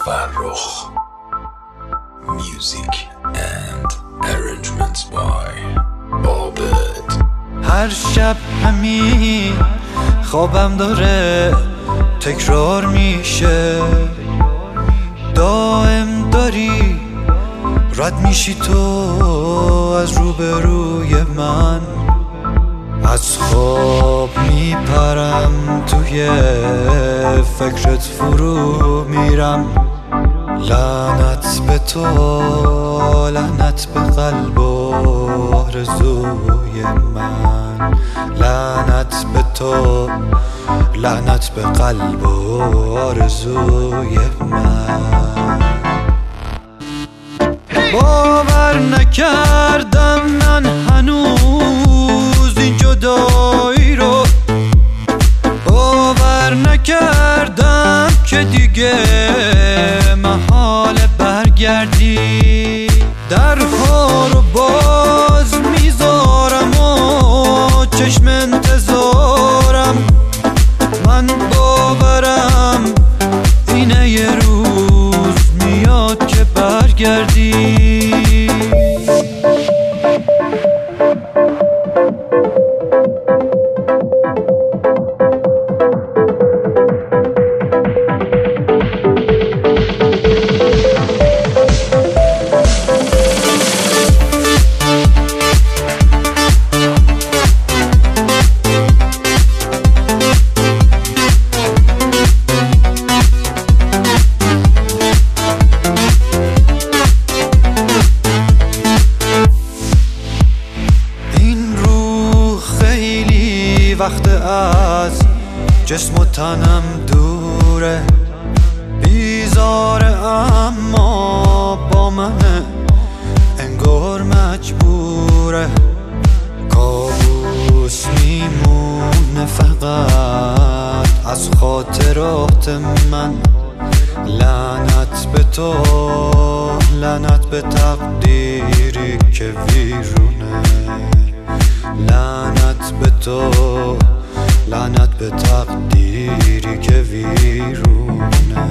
Farrokh. Music and arrangements by Abed. هر شب همین خوابم داره تکرار میشه، دائم داری رد میشی تو از روبروی من. از خواب میپرم توی فکرت فرو میرم. لعنت به تو، لعنت به قلب و آرزوی من. لعنت به تو، لعنت به قلب و آرزوی من. باور نکردم من هنوز این جدایی رو، باور نکردم که دیگه محال برگردی. درها رو باز میذارم و چشم انتظارم. من باورم اینه یه روز میاد که برگردی. وقت از جسم و تنم دوره، بیزاره اما با منه، انگار مجبوره. کابوس میمونه فقط از خاطرات من. لعنت به تو، لعنت به تقدیری که ویرونه. لعنت به تو، لعنت به تقدیری که ویرونه.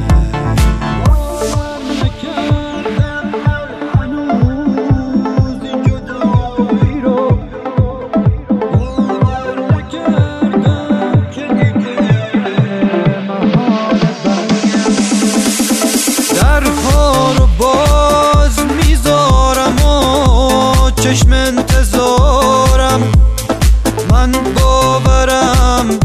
درها رو باز میذارم و چشم انتظارم. من باورم